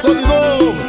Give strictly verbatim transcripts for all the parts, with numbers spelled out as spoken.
chegou de novo.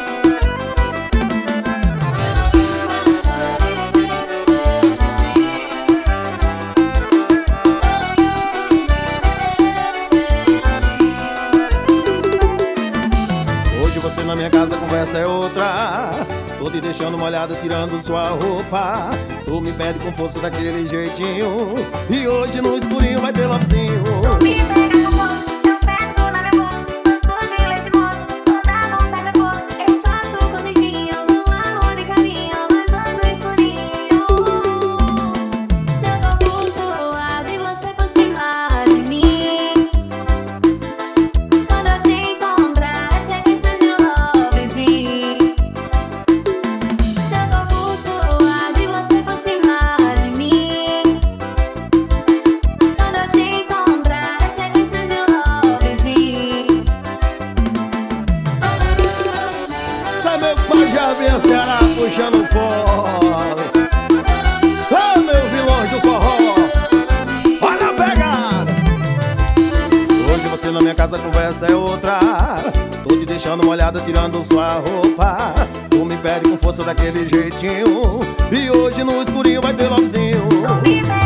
Hoje você na minha casa, a conversa é outra. Tô te deixando molhada, tirando sua roupa. Tu me pede com força daquele jeitinho, e hoje no escurinho vai ter lovezinho. Tu me pega com força, eu pego na minha boca. Gosto de leite moça, toda vontade é boa. Eu faço com neguinho, no amor e carinho, nós dois no escurinho. Seu corpo suave, você por cima de mim. Quando eu te encontrar, é sequência de um lovezinho. Seu corpo suave, você por cima de mim. Quando eu te encontrar, é sequência de um lovezinho. Sai meu pai já vem a Ceará puxando fole. Ah, meu vilões do forró, olha a pegada. Hoje você na minha casa, a conversa é outra. Tô te deixando molhada, tirando sua roupa. Tu me pede com força daquele jeitinho, e hoje no escurinho vai ter lovezinho. Tu me pega